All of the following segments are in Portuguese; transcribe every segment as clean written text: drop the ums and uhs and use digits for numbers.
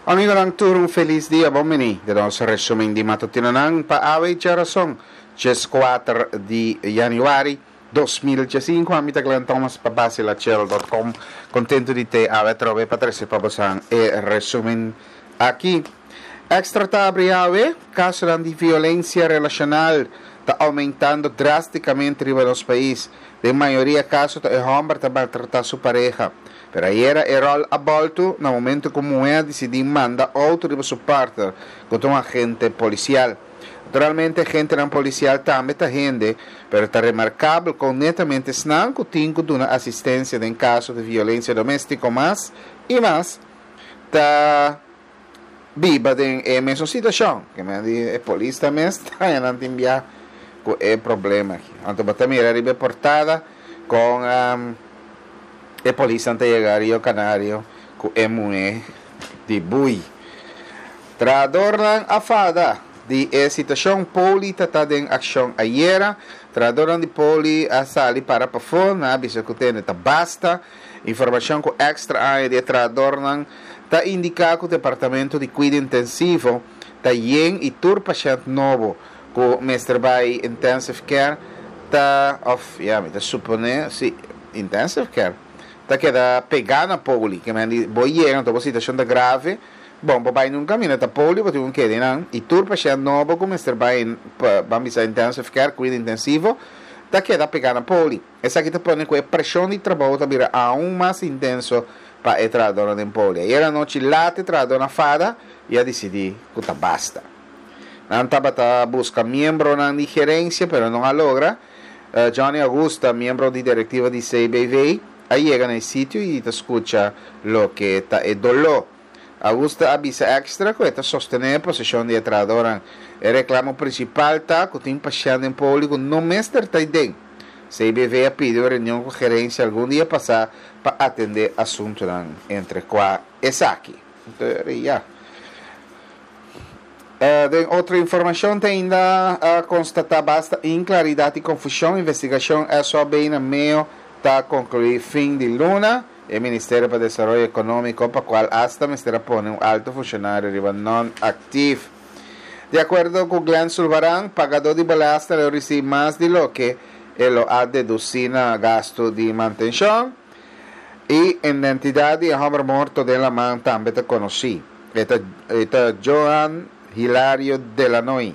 Amigo ng turong feliz dia, bom meni. De nosso resumen di matutino ng paaway charasong 4 di Januari 2015. Kami taglan Thomas Papasilaciel.com. Contento di te ave trove patrese pabasang resumen aqui. Extra tabri ave, caso di violencia relacional está aumentando drasticamente riba nos país. De maioria caso tá homem tá maltratar sua pareja. Pero ayer era abolto, no momento como é, decidi mandar outro de sua parte, contra um agente policial. Naturalmente, gente não policial também está gente, pero está remarcável com netamente snang que tem de uma assistência em caso de violência doméstica, mais e mais, está viva em mesma situação. Que me diz, a polícia também está não tem com o problema aqui. Então, também era reportada com a polícia ante chegar ao canário com MUE de bui. Trador lang afada de situação poli está em ação ayer. Trador de poli a sali para pafon na bisa que tem tá basta informação com extra área de trador lang está indicar que o departamento de cuidado intensivo está em e tur paciente novo com Mr. Bay intensive care está me supone sim intensive care tá queda pegar na poli que me boi chega então situação da grave bom papai num caminho tá poli porque um quede não e tur paciente novo com Mr. Bay vamos a intensive care cuidado intensivo tá queda pegar na poli essa aqui tá pondo com a pressão de trabalho tá vira aún mais intenso para entrar dona em poli e era noite lá te tra dona fada e a decidi que tá basta não estava tá busca membro na gerência pero não a logra Johnny Augusta membro de diretiva de CBV aí chega no sítio e te escuta o que está é dolor. Augusta avisa extra que está sostener a posição de entradora. O reclamo principal está que tem paciente em público não mestre está dentro. CBV a pedido reunião com gerência algum dia passar para atender assunto entre qua e aqui. Então, outra informação tem ainda a constatar basta inclaridade e confusão. Investigação é só bem no meio está concluir fim de luna. O Ministério para o Desenvolvimento Econômico para o qual hasta Ministério põe alto funcionário não ativo. De acordo com Glenn Sulvaran, pagador de balasta ele recebe mais de lo que ele ha deduzido na gasto de manutenção e a identidade de homem morto dela man também te conheci. Este Joan Hilario Delanoy.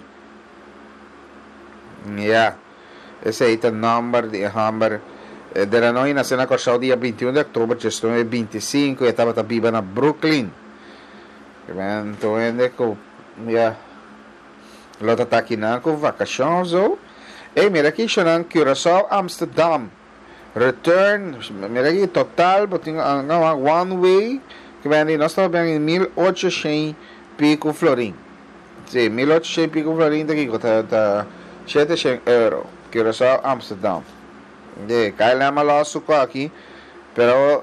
Esse é o número de homem Delanoy nasceu na Corsal dia 21 de outubro de 2025 e estava viva na Brooklyn. Então, Lota está aqui com vacações. E mira aqui, chorando Curaçao, Amsterdam. Return, mira aqui, total, one way, que nós estamos em 1.800 pico florim. Sim, 1.800 pico florim daqui, está 700 euros. Curaçao, Amsterdam. Kaya lang malaso ko aqui, pero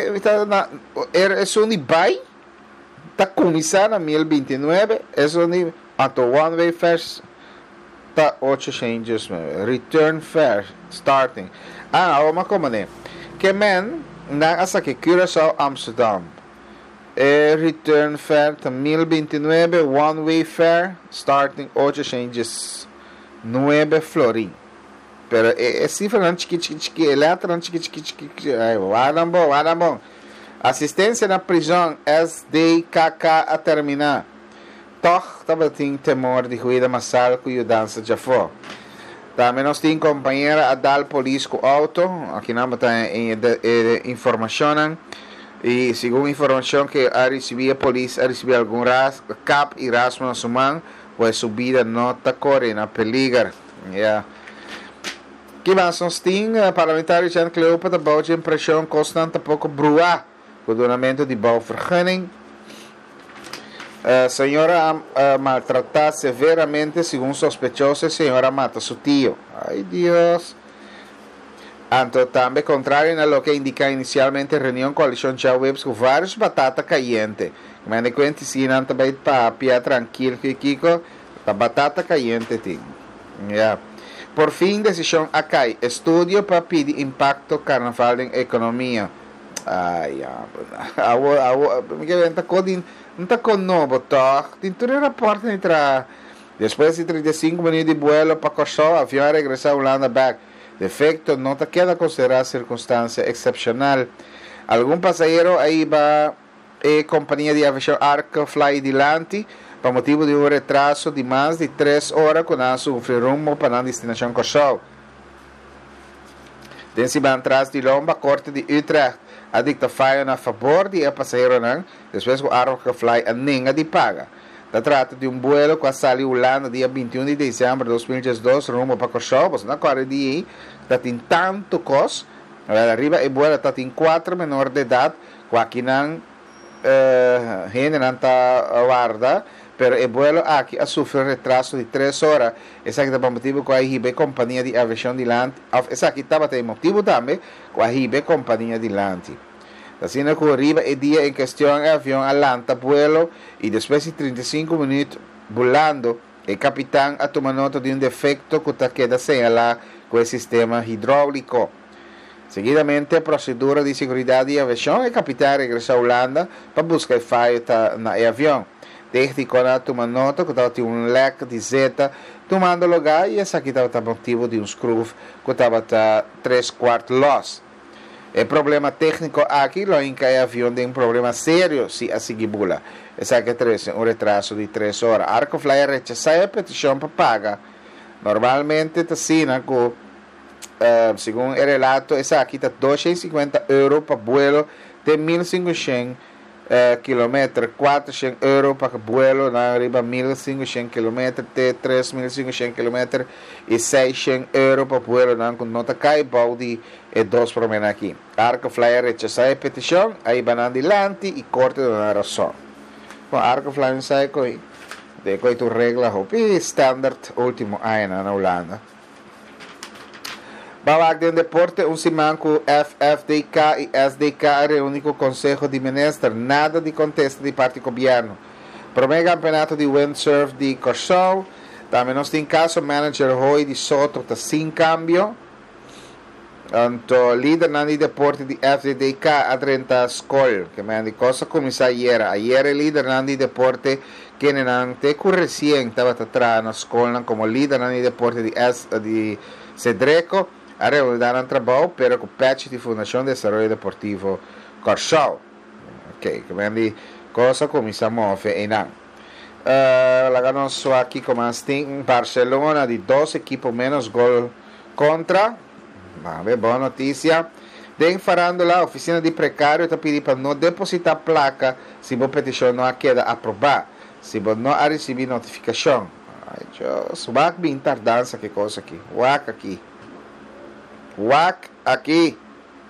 eso ni bay ta começar na 2029, eso ni ato one way first ta 800 return fare starting. Uma como né? Que men na asa que Curaçao Amsterdam. Return fare ta 2029 one way fare starting 809 florim. Pero cifra não chiqui letra não chiqui bom. Assistência na prisão SDKK a terminar. Toch também tem temor de ruído massal com a dança já foi. Também nós tem companheira a dar polícia com auto. Aqui não tem informação. E segundo informação que a receber a polícia a receber algum cap e rasmo na sua mão, pois subida nota corre na peligra. Que mais nós temos parlamentares Jan Cleopatra bouwt impressão constante pouco brua com o donamento de bouwvergunning. Senhora maltratada severamente segundo sospechosa, senhora mata seu tio. Ai Deus. Anto também contrário a lo que indica inicialmente reunião coalição Chawebs com vários batata caliente. Mas de conta se não também para pia tranquilo que Kiko, a batata caliente tem. Por fim, decisão acai. Estudio para pedir impacto carnaval em economia. Ai, awo, mi chiede não tá com novo, tá? Tem tudo em rapporto entre depois de 35 minutos de vuelo para Kosovo, o avião regresa a Holanda back. Defecto não está queda considerada circunstância excepcional. Algum passageiro aí vai companhia de aviação Arca Fly Dilante por motivo de retraso de mais de 3 horas quando sofreu rumo para a destinação Kosovo. Densi van atrás de Lomba, corte de Utrecht. A dicta falha a favor de passageiro não, depois o Arca Fly a ninguém de paga. Se trata de um vuelo que saiu Holanda dia 21 de dezembro de 2012 rumo para Kosovo, na qual dia está tem tanto custo. Arriba o vuelo está em 4 menores de idade, que aqui não gente não está guarda, pero o vuelo aqui sofreu retraso de 3 horas. Esse aqui é o motivo que a RIB companhia de aviação de land, esse aqui estava tem motivo também que a RIB companhia de land. Assim que arriba o dia em questão o avião Atlanta vuelo e depois de 35 minutos volando, o capitão toma nota de um defecto que está queda señalado com o sistema hidráulico. Seguidamente, a procedura de segurança de aviação, o capitão regressa a Holanda para buscar falha no avião. Desde quando toma nota que estava um leque de zeta tomando lugar e esse aqui estava motivo de um screw que estava 3/4 loss. O problema técnico aqui, lo em que o avião tem um problema sério se a seguir bula. Esse aqui é um retraso de 3 horas. Arco Flyer rechaça a petição para pagar. Normalmente, assina com, segundo o relato, esse aqui está 250 euros para vuelo de 1.500 km, 400 euros para vuelo na arriba 1.500 km, de 3.500 km e 600 euros para vuelo na com nota cai balde e dois problemas aqui. Arco Flyer rechaça a petição, aí van adelante e corte de uma razão. Bom, Arco Flyer sai coi, de coi tu regla hopi standard último ano na Holanda. Babak de deporte, um simanco FFDK e SDK reúne com o Conselho de Ministros, nada de contesta de parte do governo. Primeiro campeonato de windsurf de Kosovo, também nós temos caso manager Roy de Soto, está sem cambio. Então, líder na deporte de FDK, Adrenta Skol, que me andi cosa começou ayer. Ayer o líder na deporte que nante recém estava atrás na escola como líder na deporte de Cedreco. A reunidade trabalho pero com o patch de Fundação de Desenvolvimento Deportivo Kosovo. Ok, que vem cosa começamos a enan. La ganamos aqui como assim Barcelona de 2 equipos menos gol contra. Vale, boa notícia. Den farándola, a oficina de precário está pedindo para não depositar placa se a petição não queda aprovada. Se você não receber notificação. Ai, Deus, vai bem tardança, que coisa aqui. Wack aqui. Wack aqui.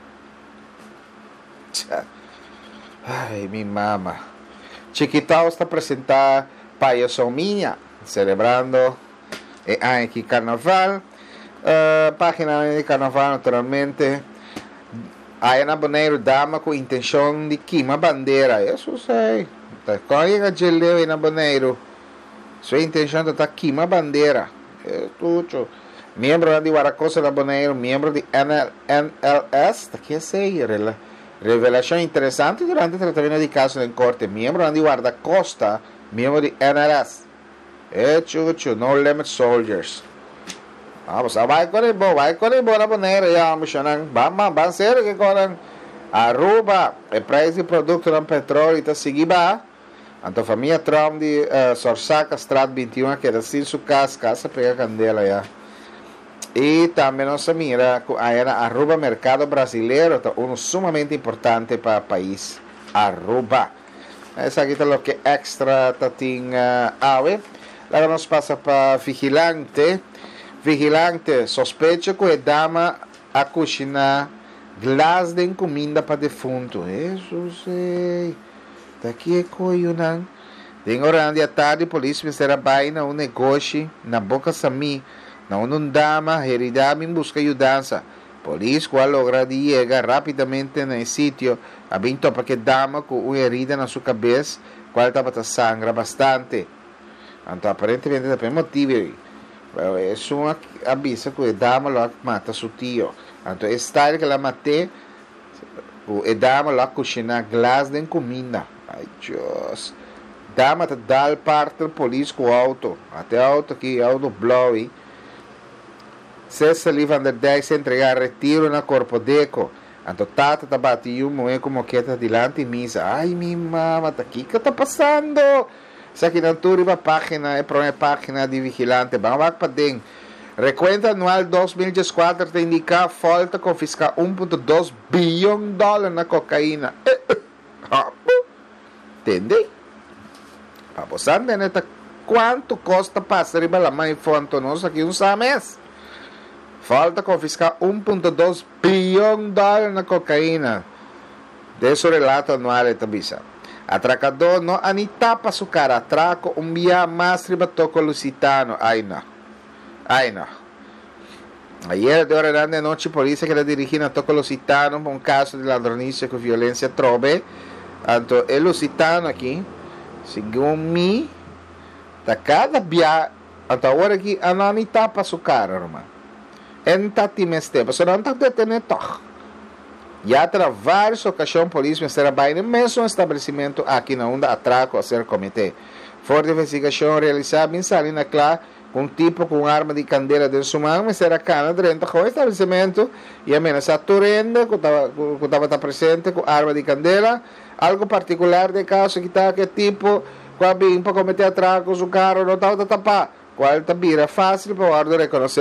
Ai, minha mama. Chiquitao está apresentando Payaso Minha, celebrando aqui carnaval. Página de carnaval, naturalmente. Aí na Boneiro dama com intenção de queimar bandeira. Isso sei. Quando chega geleu aí na Boneiro, sua intenção de queimar bandeira. É tudo. Membro de Guaracosa da Boneiro, membro de NLS, que sei, revelação interessante durante o tratamento de caso em corte. Membro de Guarda-Costa, membro de NLS. É chuchu, no limit soldiers. Vamos, vai com ele bom na Boneiro, já emocionante. Vamos, sério que agora arroba o preço de produto no petróleo está seguindo. Então, a família Trump de Sorsaca, Estrada 21, que era assim sua casa pega candela já. E também nossa mira era arroba mercado brasileiro, um sumamente importante para o país. Arroba. Essa aqui é o que extra tem ave. Agora nós passa para vigilante. Vigilante sospecha que a dama a cozinhar glass de comida para defunto. Isso sei. Daqui é coio não. Tem hora de tarde, a polícia ministra vai na negócio na boca sami. Não dama, heredame em busca de ajuda. Polícia qual logra de chegar rapidamente no sítio, abrindo para que dama com uma herida na sua cabeça, qual estava a sangra bastante. Então aparentemente tem motivo. É um aviso que a dama lo mata seu tio. Então é estar que ela matou, e dama lá cozinhar glass de comida. Ai, Deus. Dama te dá parte do polícia com o auto. Até auto aqui, auto blowy. Cecily van der Dijk se entregar retiro na Corpo Deco. Anto tata tabati yung mga kumoqueta dilante misa. Ai, mi mama, aqui que tá passando? Sa kinanturi ba página, é para página de vigilante. Bangwak pa ding. Recuenta anual 2014 te indica falta confiscar 1.2 bilhão dólares na cocaína. Entende? Paposando, neta, quanto custa passar riba la mãe fonte nós aqui um mês? Falta confiscar 1.2 bilhão dólares na cocaína. Desse relato anual de Tabisa. Atracador não anitapa su cara atraco via mais riba toco lusitano. Ai não. Ai não. Ayer de hora de noche polícia que la dirigía a toco lusitano por um caso de ladronicia com violência trobe. Anto el lusitano aqui, segundo mim, da cada via, anto agora aqui, não anitapa su cara, irmão. Entati meste, mas não está detendo toch. Já terá várias ocasiões polícia estará bem no mesmo estabelecimento aqui na onda atraco a ser comitê. Forte investigação realizada em Salina Clá com tipo com arma de candela de sua mão, mas era cana dentro do estabelecimento e ameaçar Turenda que estava presente com arma de candela. Algo particular de caso que está que tipo quando para cometer atracos o carro não estava tapar. Qual tabira fácil para o reconhecer.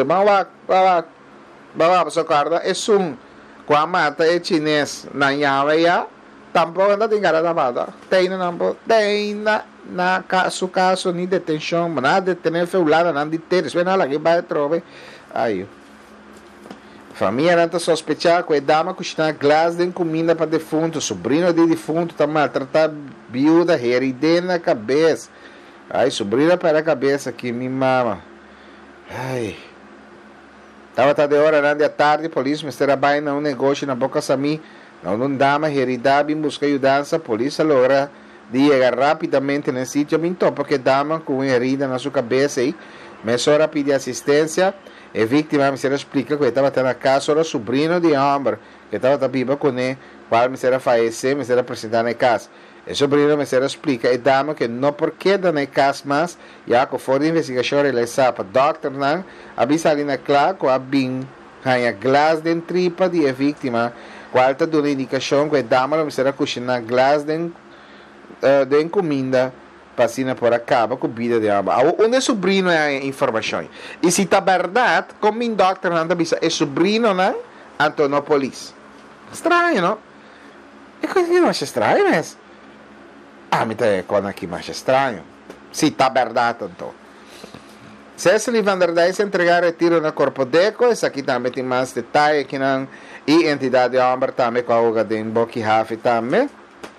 Bawa socorda é com a mata é chinês na nhava ya tampoco anda tinggal na mata tem na caso ni detenção nada detener feulada nada de ter isso nada que vai trobe aí família nanta sospechar que a dama custar glass de comida para defunto sobrinho de defunto tá maltratar viúva herida na cabeça aí sobrinha para a cabeça aqui minha mama ai. Estava de hora à tarde, polícia me trabalha num negócio na Boca Sami, não dama heridade em busca de ajuda, polícia logra de chegar rapidamente no sítio, porque dama com herida na sua cabeça e mesora pede assistência, e vítima me explica que estava na casa do sobrinho de homem, que estava viva com ele, qual me falece, me apresentar na casa. O sobrinho me explica e dama que não porque da na casa mas já que for de investigação realizada para doctor não avisa ali na clá com a bim ganha glass de tripa de vítima qual está dando indicação que a dama me será cozinhar glass de comida passina por acaba com vida de aba onde sobrinho é a informação e se está verdade como o doctor não avisa é sobrinho não então não polícia estranho não é coisa que não acha estranho mas me é quando aqui mais estranho. Se está verdade, então. Cecily van der Dijk se entregar retiro na Corpo Deco. Esse aqui também tem mais detalhes aqui na identidade de homem também com a Uga de Boki Hafi também.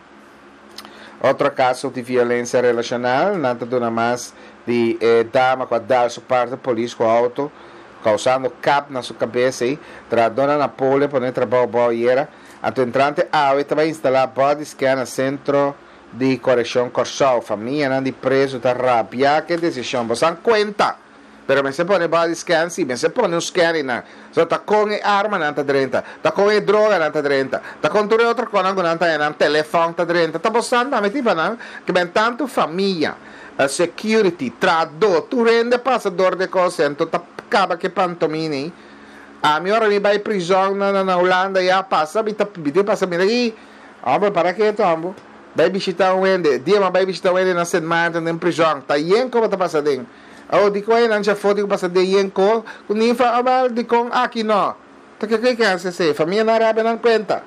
Outro caso de violência relacional. Nada dona mais de dama com a dar sua parte polícia com auto causando cap na sua cabeça e tradona na pole por dentro da boiera. A tu entrante estava instalar body scan no centro de correção Corsal, família não de preso está rápida, que decisão você dan conta, pero me se pone body scan, sim, me se pone um scan na, so tá com arma não tá dentro, tá com droga não tá dentro, tá com tudo outra coisa não tá dentro, telefone tá dentro, tá postando a meter não, que bem tanto família, security, trado, tu rende passador de consento, tá acaba que pantomini, a minha hora me vai prisão na Holanda já passa, me tá pedindo passa me aqui, para que então, vai visitar um ende, dia mas vai visitar um ende na St. Martin em prisão, tá yenko ba tá passadinho, di ko ay nandiya foto ko passadinho yenko, kung ni fa abal di kong aqui no, tá que se família na arabe não conta,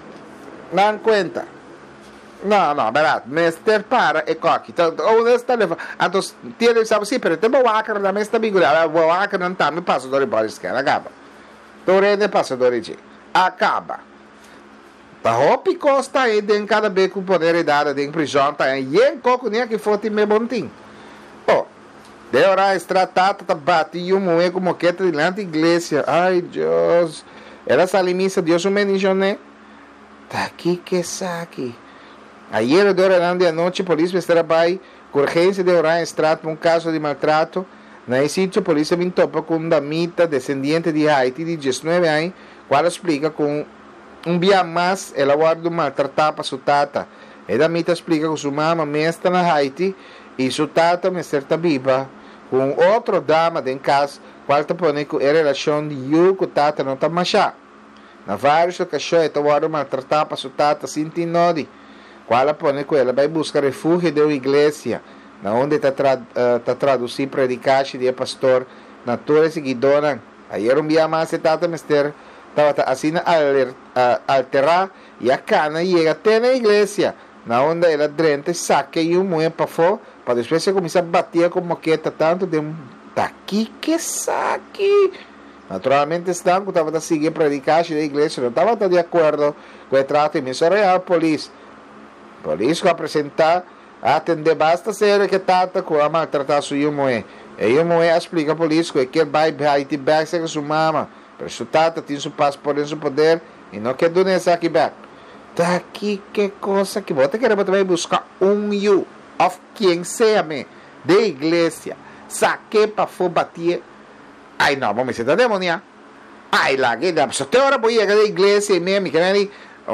no, barato, Mr. para e coque, ou nesse telefone, então, tiene sabe sim, pero te vou acar da mesta bigura, vou acar não tá, me passa do boris que acaba, tô rende passa do rigi, acaba. Ta hopi costa e den cada vez com poder dada de prisão tá yen coco nem que fosse me bontim. De hora estratata tá bati um moe como moqueta diante da igreja. Ai Deus. Era salimisa Deus me dijo né. Tá aqui que saque. Ayer de hora de noite polícia trabalha com urgência de hora extrato um caso de maltrato. Na sítio polícia me topa com uma damita descendente de Haiti de 19 anos, qual explica com um dia mais, ela guarda maltratar para sua tata. E da mita explica que sua mama está na Haiti e sua tata está viva com outra dama em casa, qual está põe que a relação de eu com tata não está machá. Na várias ocasiões, ela guarda maltratar para sua tata sem tinodi. Qual põe que ela vai buscar refúgio da igreja, na onde está traduzindo predicação de pastor na tua seguidora. Aí um dia mais, a tata estava assim alterar e a cana chega até na igreja, na onde ela drente saque e moe para fora, para depois começar a bater com moqueta tanto de daqui que saque. Naturalmente, Stanco estava a seguir a predicação da igreja, não estava de acordo com o trato real polícia. Polícia que apresentar, atender basta ser que tata com a maltratar sua moe. E o moe explica a polícia que ele vai Haiti back com sua mama. Pero su tata tem su passaporte em seu poder e não quer doar essa aqui back. Daqui que coisa que você quer também buscar you of quem seja de igreja. Saque para for bater. Ai não, vamos ser demonia. Ai lá que dá. Só tem hora para ir da igreja e mesmo que nem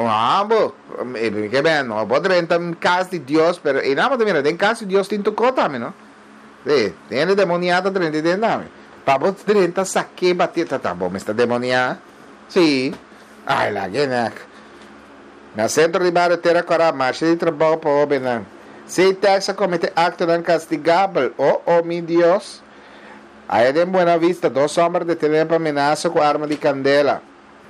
que bem, não pode entrar em casa de Deus, pero e nada também, em casa de Deus tem tu cota, não? Tem demoniada dentro de nada. Para você tentar saque bater, tá bom, está demoniado? Sim. Ai lá, que não. Na centro de barrio terá coragem, marcha de trabalho para o homem. Se taxa comete acto não castigável, oh meu Deus. Aí em Buena Vista, 2 homens detenidos por ameaça com arma de candela.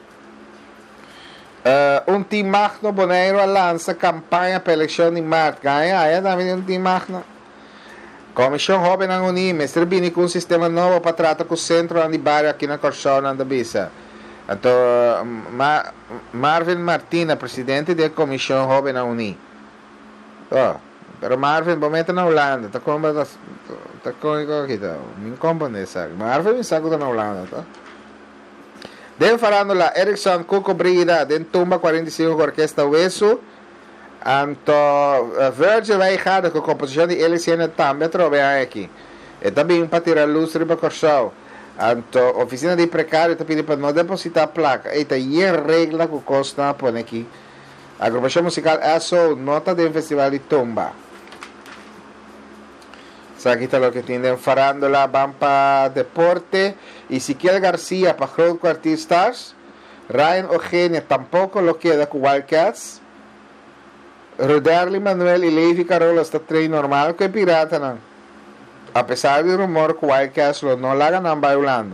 Team Magno Boneiro lança campanha para a eleição de março. Ganha, aí também Team Magno. Comissão Jovem na Uni, mestre Bini com um sistema novo para tratar com o centro de barrio aqui na Corsão, na Bisa. Então, Marvin Martina, presidente da Comissão Jovem na Uni. Pero Marvin, momento na Holanda, tá com aqui, tá? Me compõe, sabe? Marvin me saco na Holanda, tá? Den falando lá, Erickson Cuco Brida, den tumba 45 com orquestra Hueso. Então, Virgil vai errado com a composição de LCN também, trove aqui. E também para tirar luz para Corsão. Então, oficina de precário está pedindo para não depositar a placa. E está em regra com o custo põe aqui. A agrupação musical é só nota do festival de tumba. Aqui está o que tem falando lá, vamos para deporte. Ezequiel Garcia para Crowd Artistas. Ryan Eugenia tampoco lo queda com Wildcats. Roderli Manuel e Levi Carola está treino normal com o Pirata, não. Apesar do rumor que o Wildcats não larga na Holanda.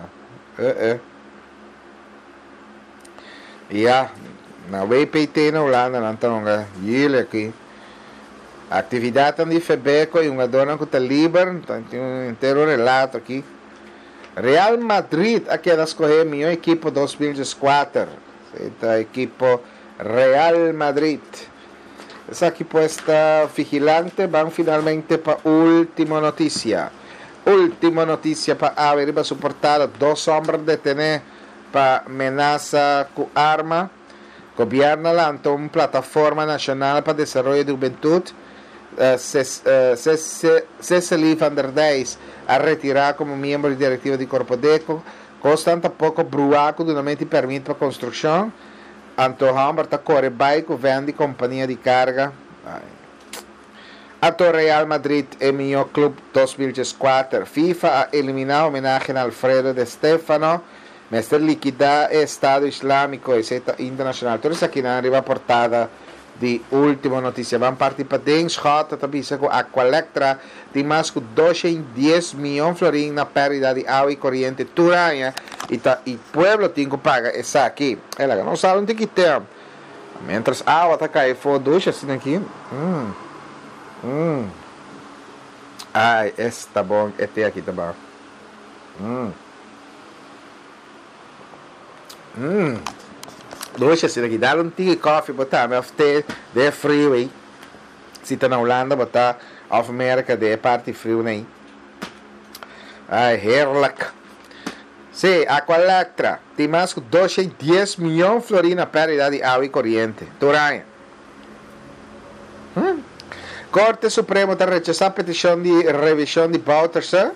Na WPT na Holanda, não estão ele aqui. Atividade de Febeco e uma dona que está livre, tem um inteiro relato aqui. Real Madrid, aqui é escolher minha equipe 2004. Esta equipe Real Madrid. Essa equipe está vigilante, van finalmente para última notícia. Última notícia para haver para suportar 2 hombres detenidos para amenaza com arma. Gobierno lanzó una plataforma nacional para desarrollo de juventud. Cecily van der Dijs a retirar como miembro directivo de Corpodeco. Constante pouco bruaco duramente permite para construção. Antoham está corre bike vende companhia de carga. A Real Madrid é meu clube 2004. FIFA a eliminar homenagem a Alfredo de Stefano. Mestre liquidar Estado Islâmico e seta internacional. Tudo isso aqui na arriba portada de última notícia. Vamos partir para Dens J. Também com Aqualectra. Tem mais que 210 milhões florins na pérdida de água e corrente Turanha. E pueblo tem que pagar essa aqui. Ela não sabe onde que tem. Mientras a água está caindo for ducha assim aqui. Ai, esse tá bom. Este aqui tá bom. Dois assim aqui, dá um tea coffee, botar, mas de frio aí. Se está na Holanda, botar of América de parte frio aí. Ai, heerlijk. Sim, Aqualectra tem mais que 210 milhões de florins na pérdida de água e corrente. Turanha. Corte Supremo está rechazando a petição de revisão de Bouterse.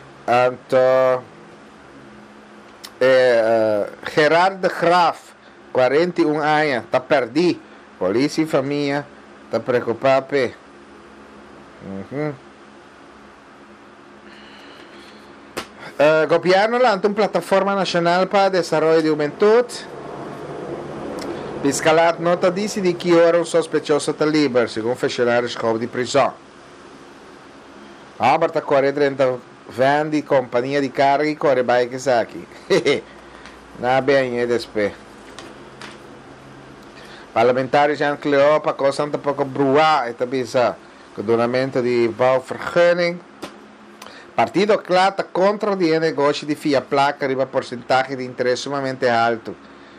Então, Gerard de Graaf 41 anos, tá perdido. Polícia e família tá preocupado. Governo lança uma plataforma nacional para desenvolvimento de juventude. Fiscalat nota dice di que ora un sospechoso está livre, segundo funcionários de prisão. Albert a corre 30 van di companhia di carga corre bike aqui. Na bem é despe. Parlamentaris Jan Cleopa cosa un poco brua e tabisa condonamento di bouwvergunning. Partido clata contra di negoci di via placa arriva porcentaje di interesse sumamente alto.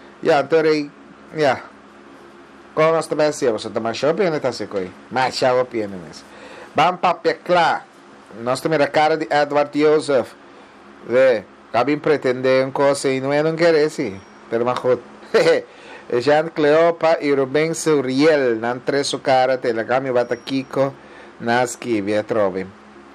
Como nós também sabemos, você também chama pena, tá seco aí. Mas chama pena mesmo. Vamos para peclar. Nós temos a cara de Edward Joseph. Vê, acabam pretendendo coisa e não quer esse. Pero majot. Jean Cleopa e Rubén Suriel, não três o cara, telagami bata Kiko, naski, via trove.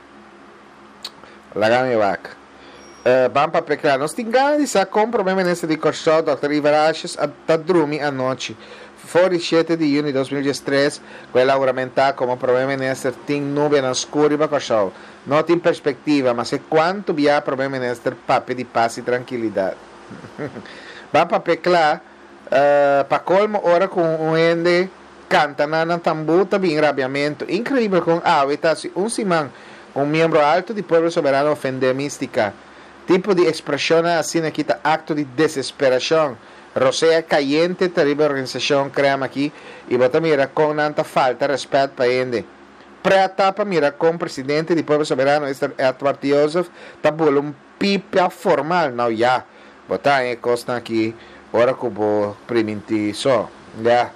Lagami vaca. Vamos para peclar. Nós temos de sacar um problema nesse de corso, Dr. Ivaraches, a Drumi a noite. Fuori 7 di giugno 2013, quella aumenta come problema nesse tem nuvem na escura corso. Não tem perspectiva, mas é quanto via problema nesse papo de paz e tranquilidade. Vamos para peclar. Para colmo, ora com um ende canta na tambuta bem rabiamento. Incrível com hábitats, simão, membro alto de povo soberano ofender mística. Tipo de expressão assim aqui tá acto de desesperação. Rosea caliente, terrível organização criamos aqui e bota mira com tanta falta de respeito para ele. Preta para mira com o presidente do povo soberano, Edward Joseph, tá bolo pipa formal, não já. Bota aí costa aqui, ora que vou permitir só, já.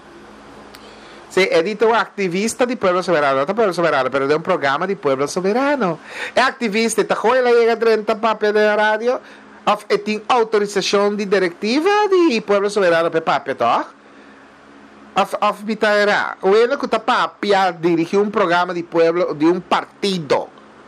Se é dito um ativista de povo soberano, não é povo soberano, mas é um programa de povo soberano. É ativista, tá com ele chega 30 papel de rádio. E tem autorização de diretiva de povo soberano para papel, tá? Of bitaera. O ele que está para dirigir um programa de povo de um partido,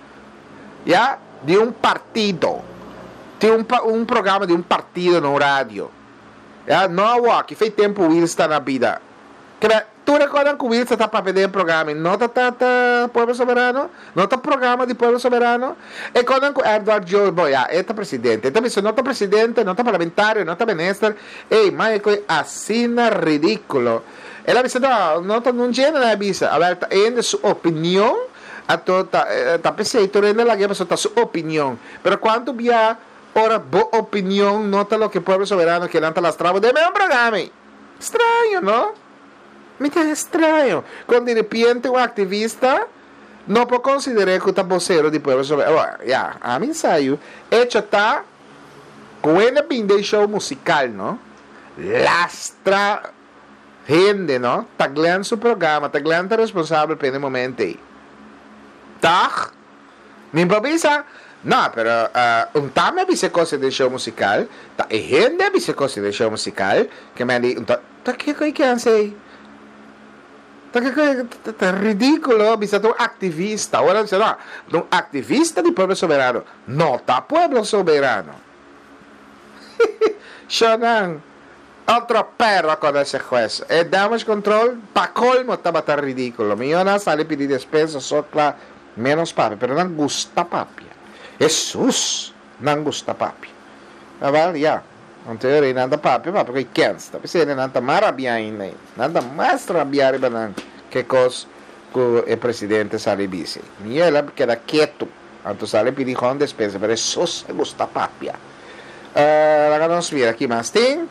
já? De um partido. Tem um programa de um partido no rádio, já? Não é que faz tempo o Will está na vida. Tu recordas que o Will está para pedir programa? Não está povo soberano? Não está programa de povo soberano? E quando o Edward Joe, este presidente, não está presidente, não está parlamentar, não está ministro, mas é assim ridículo. Ela disse, não gênero na bisa. Agora, em sua opinião, está perfeito, rende la guerra, está sua opinião. Mas quando via, ora, boa opinião, nota o que o povo soberano que lanta las trabas de meu programa. Estranho, não? Me está estranho. Quando de repente um ativista não pode considerar que está vocero de povo soberano. A mim saiu. Hecho está com ele bem show musical, não? Lastra gente, não? Está ganhando seu programa, está ganhando responsável pelo momento aí. Tá? Me improvisa? Não, pero tame avise coisa de show musical. Tá, e gente avise coisa de show musical. Que me diz, tá que sei? Tá ridículo, bisa um ativista. Agora dice, não, um ativista de povo soberano. Não tá povo soberano. Shonan, outro perro com esse juez. E damos control, para colmo estava tão ridículo. Milhona sale pedir despensa, só claro, menos papi, pero não gusta papi. Jesus, não gusta papi. Well, yeah. Não tem nada papi, porque cansa. Porque não está maravilha ainda. Nada mais rabiar que coisa que o presidente sale dice. E ela queda quieto. Então sale pedir com despesa, mas Jesus gusta papi. Vamos ver aqui mais tem.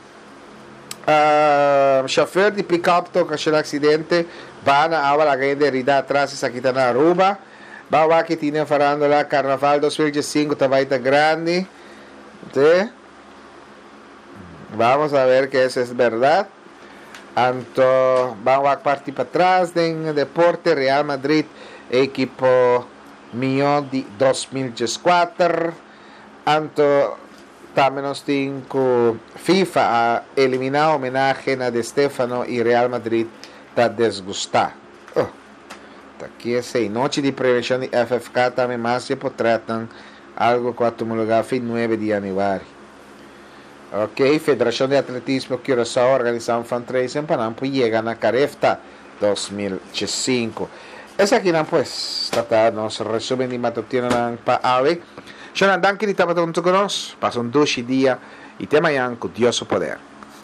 Chofer de pick-up toca um acidente. Vai na aula la gente rida atrás e aqui está na Aruba. Bawa que tinha farando lá Carnaval 2005 também está grande. Vamos a ver que eso es verdad. Então, vamos a partir para atrás del deporte. Real Madrid, equipo mío de 2004. Então, também nós temos que FIFA a eliminar homenagem a De Stefano e Real Madrid está desgostado. Aqui é sei. Noite de prevenção de FFK também mais se tratam algo que vai lugar fim 9 de janeiro. Ok, Federación de Atletismo Curaçao organiza un fundraising para llegan a Carefta 2005. Esa aquí pues, tata nos resumen di matutino ng paave. Siya na dankin itapatunto ko nos, pasun 12 dia, itema yan ko Dios o poder.